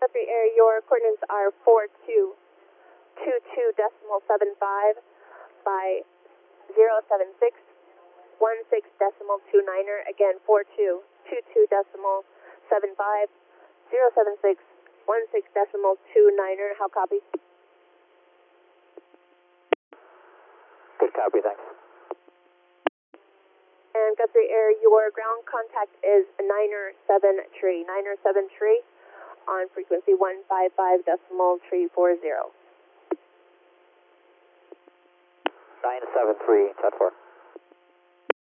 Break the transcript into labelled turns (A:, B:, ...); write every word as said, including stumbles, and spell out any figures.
A: Guthrie Air, your coordinates are four two two two decimal seven five by zero seven six one six decimal two niner. Again, four two two two decimal seven five zero seven six one six decimal two niner. How copy?
B: Good copy, thanks.
A: And Guthrie Air, your ground contact is niner seven tree. niner seven tree on frequency one five five decimal three four zero.
B: nine seven three, ten four.